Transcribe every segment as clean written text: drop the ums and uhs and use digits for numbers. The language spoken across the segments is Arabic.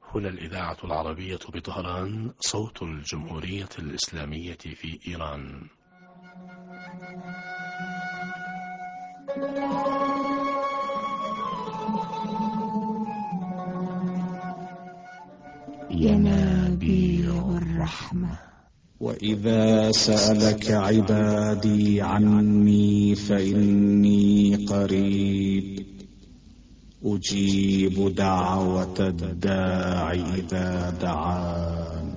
هنا الإذاعة العربية بطهران، صوت الجمهورية الإسلامية في إيران. ينابيع الرحمة. وإذا سألك عبادي عني فإني قريب أجيب دعوة الداع إذا دعان.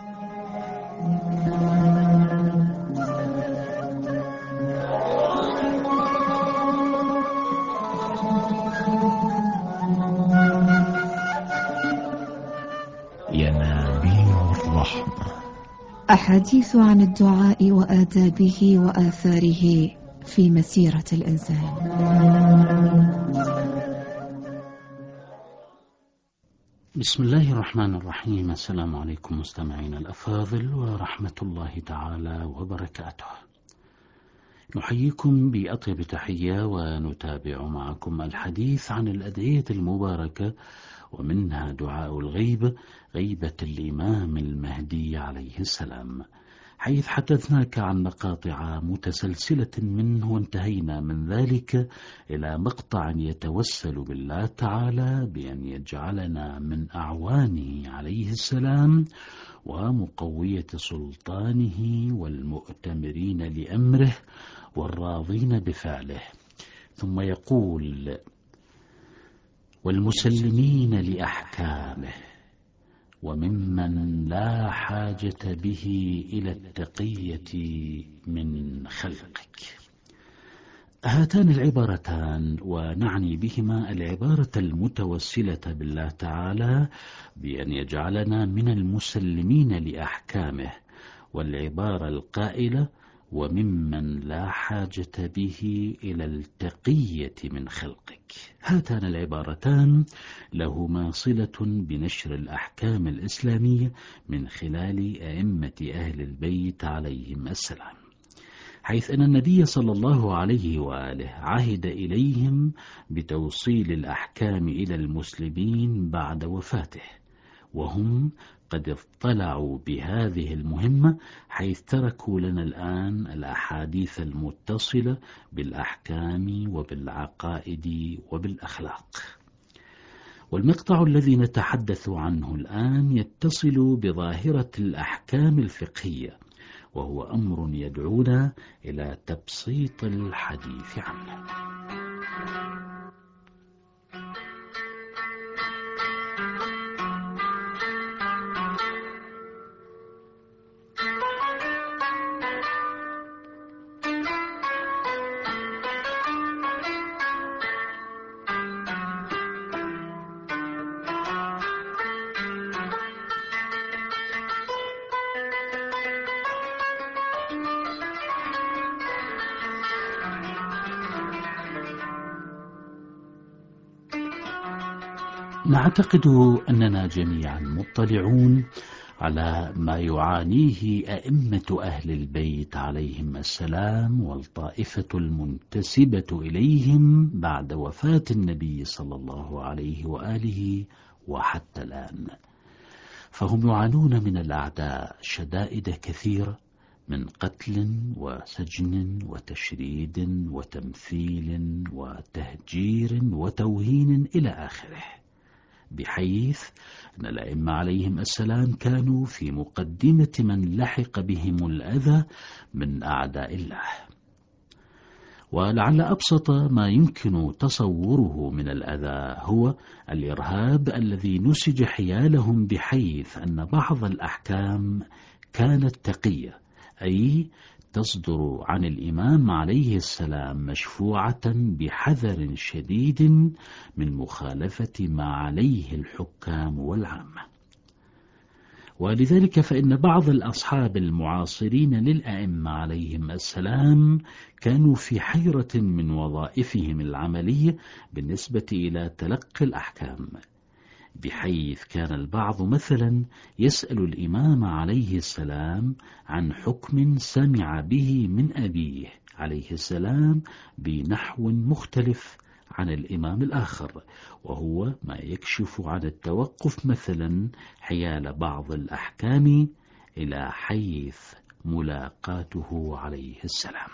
ينابيع الرحمة، أحاديث عن الدعاء وآدابه وآثاره في مسيرة الإنسان. بسم الله الرحمن الرحيم. السلام عليكم مستمعينا الأفاضل ورحمة الله تعالى وبركاته. نحييكم بأطيب تحية ونتابع معكم الحديث عن الأدعية المباركة، ومنها دعاء الغيبة، غيبة الإمام المهدي عليه السلام، حيث حدثناك عن مقاطع متسلسلة منه، وانتهينا من ذلك إلى مقطع يتوسل بالله تعالى بأن يجعلنا من أعوانه عليه السلام ومقوية سلطانه والمؤتمرين لأمره والراضين بفعله. ثم يقول: والمسلمين لأحكامه وممن لا حاجة به إلى التقية من خلقك. هاتان العبارتان، ونعني بهما العبارة المتوسلة بالله تعالى بأن يجعلنا من المسلمين لأحكامه، والعبارة القائلة وممن لا حاجة به إلى التقية من خلقك. هاتان العبارتان لهما صلة بنشر الأحكام الإسلامية من خلال أئمة أهل البيت عليهم السلام، حيث أن النبي صلى الله عليه وآله عهد إليهم بتوصيل الأحكام إلى المسلمين بعد وفاته، وهم قد اطلعوا بهذه المهمة، حيث تركوا لنا الآن الأحاديث المتصلة بالأحكام وبالعقائد وبالأخلاق. والمقطع الذي نتحدث عنه الآن يتصل بظاهرة الأحكام الفقهية، وهو أمر يدعونا إلى تبسيط الحديث عنه. نعتقد أننا جميعا مطلعون على ما يعانيه أئمة أهل البيت عليهم السلام والطائفة المنتسبة إليهم بعد وفاة النبي صلى الله عليه وآله وحتى الآن، فهم يعانون من الأعداء شدائد كثيرة، من قتل وسجن وتشريد وتمثيل وتهجير وتوهين إلى آخره، بحيث أن الأئمة عليهم السلام كانوا في مقدمة من لحق بهم الأذى من أعداء الله. ولعل أبسط ما يمكن تصوره من الأذى هو الإرهاب الذي نسج حيالهم، بحيث أن بعض الأحكام كانت تقية، أي تصدر عن الإمام عليه السلام مشفوعة بحذر شديد من مخالفة ما عليه الحكام والعامة. ولذلك فإن بعض الأصحاب المعاصرين للأئمة عليهم السلام كانوا في حيرة من وظائفهم العملية بالنسبة إلى تلقي الأحكام، بحيث كان البعض مثلا يسأل الإمام عليه السلام عن حكم سمع به من أبيه عليه السلام بنحو مختلف عن الإمام الآخر، وهو ما يكشف عن التوقف مثلا حيال بعض الأحكام إلى حيث ملاقاته عليه السلام.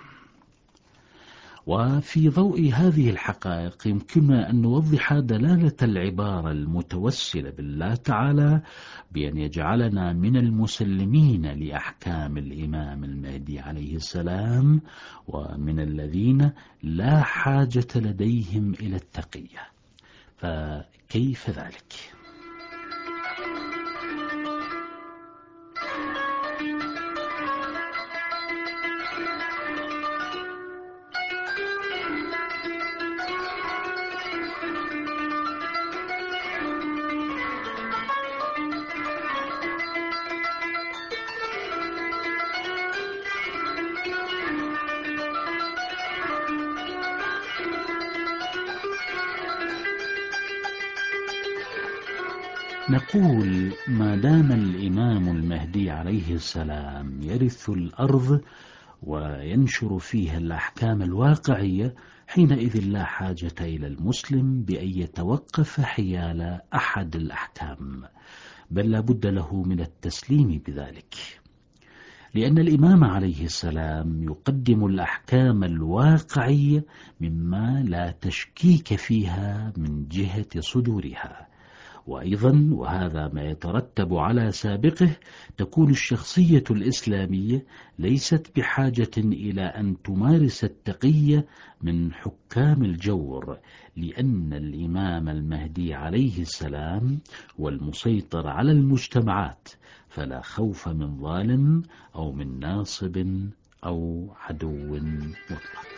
وفي ضوء هذه الحقائق يمكننا أن نوضح دلالة العبارة المتوسلة بالله تعالى بأن يجعلنا من المسلمين لأحكام الإمام المهدي عليه السلام، ومن الذين لا حاجة لديهم إلى التقية. فكيف ذلك؟ نقول ما دام الإمام المهدي عليه السلام يرث الأرض وينشر فيها الأحكام الواقعية، حينئذ لا حاجة إلى المسلم بأن يتوقف حيال أحد الأحكام، بل لا بد له من التسليم بذلك، لأن الإمام عليه السلام يقدم الأحكام الواقعية مما لا تشكيك فيها من جهة صدورها. وأيضا وهذا ما يترتب على سابقه، تكون الشخصية الإسلامية ليست بحاجة إلى أن تمارس التقية من حكام الجور، لأن الإمام المهدي عليه السلام هو المسيطر على المجتمعات، فلا خوف من ظالم أو من ناصب أو عدو مطلق.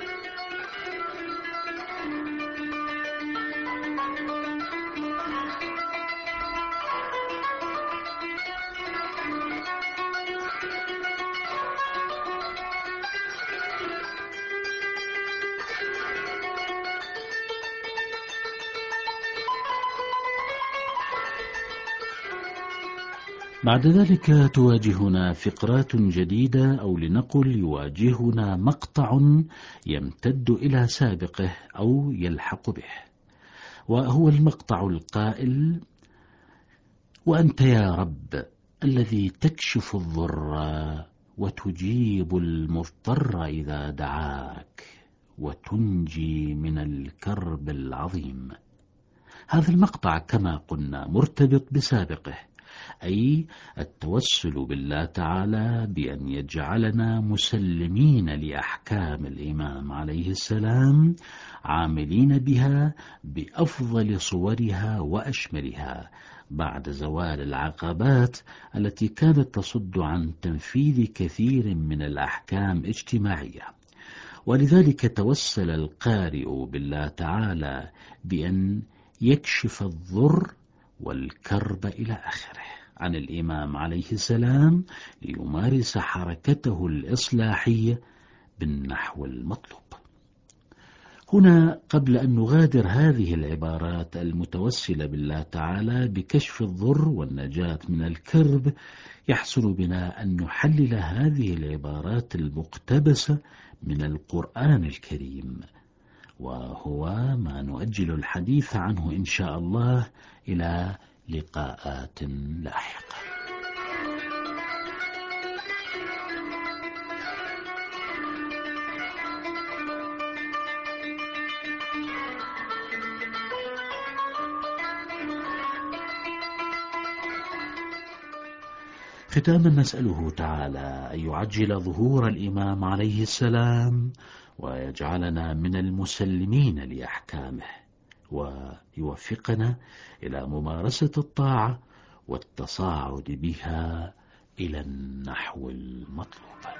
بعد ذلك تواجهنا فقرات جديدة، أو لنقل يواجهنا مقطع يمتد إلى سابقه أو يلحق به، وهو المقطع القائل: وأنت يا رب الذي تكشف الضر وتجيب المضطر إذا دعاك وتنجي من الكرب العظيم. هذا المقطع كما قلنا مرتبط بسابقه، أي التوسل بالله تعالى بأن يجعلنا مسلمين لأحكام الإمام عليه السلام، عاملين بها بأفضل صورها وأشملها بعد زوال العقبات التي كانت تصد عن تنفيذ كثير من الأحكام اجتماعية. ولذلك توسل القارئ بالله تعالى بأن يكشف الضر والكرب إلى آخره عن الإمام عليه السلام، ليمارس حركته الإصلاحية بالنحو المطلوب. هنا قبل أن نغادر هذه العبارات المتوسلة بالله تعالى بكشف الضر والنجاة من الكرب، يحسن بنا أن نحلل هذه العبارات المقتبسة من القرآن الكريم، وهو ما نؤجل الحديث عنه إن شاء الله إلى لقاءات لاحقة. ختاما نسأله تعالى أن يعجل ظهور الإمام عليه السلام ويجعلنا من المسلمين لأحكامه، ويوفقنا إلى ممارسة الطاعة والتصاعد بها إلى النحو المطلوب.